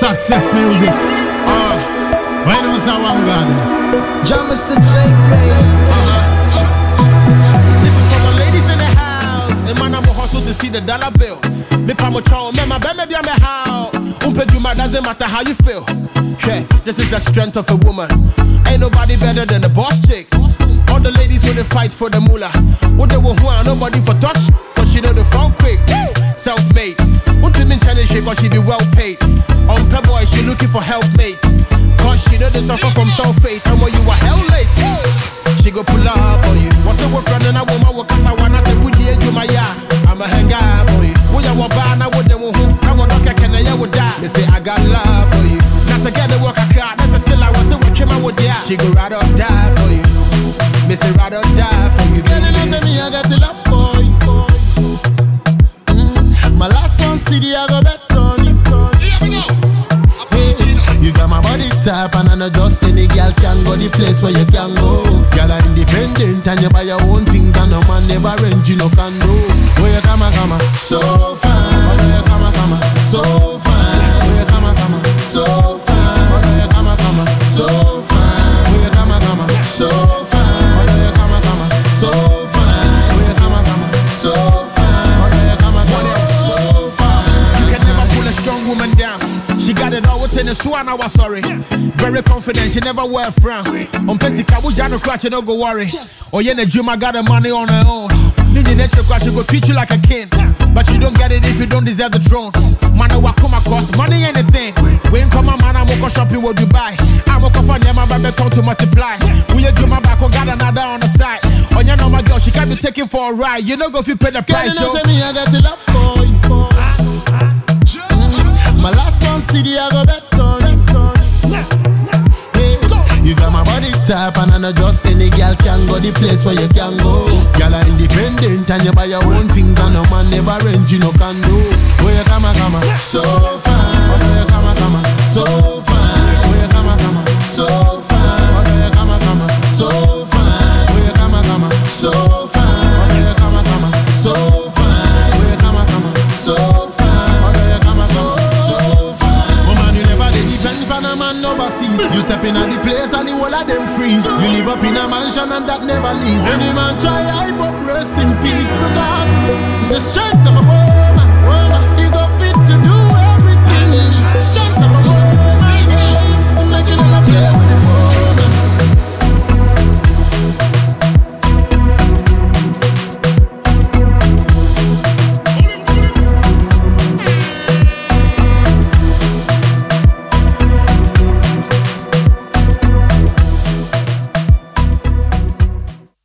Success music. Why don't say one God? John Mr. J. This is for my ladies in the house. And man, I'm a hustle to see the dollar bill. Me pa mo chow, me ma be me be me how. Umpeduma doesn't matter how you feel. Yeah, this is the strength of a woman. Ain't nobody better than the boss chick. All the ladies with the fight for the moolah. What they want, nobody for touch. Cause she know the phone quick. Self-made. What do you mean challenge her? Cause she be well paid. On per boy, she looking for helpmate. Cause she know they suffer from sulfate. And when you are hell late, she go pull up on you. What's up with friend and a woman? What cause I wanna say, would you do my ya? I'm a hang guy boy. Would you want buy? Now what they want? Now what I can I would die? They say I got love for you. Now say get the work I cried. That's still I was a wicked man would die. She go ride or die for you. Me say ride or die for you. Girl, you know say me I got the love for you. My last one CD I go bet on you. Here we go. You got my body type and I know just any girl can go the place where you can go. Girl are independent and you buy your own things and no man never rent you no condo. Where you come so fine. Where you come so fine. Where you come so fine. Where you come so fine. Where you come so fine. Where you come so fine. Where you come so fine. Where you come so fine. You can never pull a strong woman down. She got it all within the swan, I was sorry. Very confident, she never wear a frown. On Pesica, we no crash, you no go worry. Oh, yeah, the dream, I got the money on her own. Need your nature crash, she go treat you like a king. But you don't get it if you don't deserve the throne. Man, I come across money anything. When come a man, I'm going shopping with Dubai. I'm going to find my baby come to multiply. We you do my back, got another on the side. On your know my girl, she can be taken for a ride. You know go if you pay the price, girl, you know say me, I got the love for you. My last one CD I go bet on you. Hey, you got my body type and I know just any girl can go the place where you can go. Girl are independent and you buy your own things and no man never rent you no condo. Where you come so fine. Where you come so fine. Where you come so fine. Where you come so fine. Where you come so fine. Where you come so fine. Where you come so fine. Where you come so fine. Woman, you never did defend for no man overseas. You step in at the place and the whole of them freeze. You live up in a mansion and that never leaves. Any man try hype up, rest in peace. Because the strength of a woman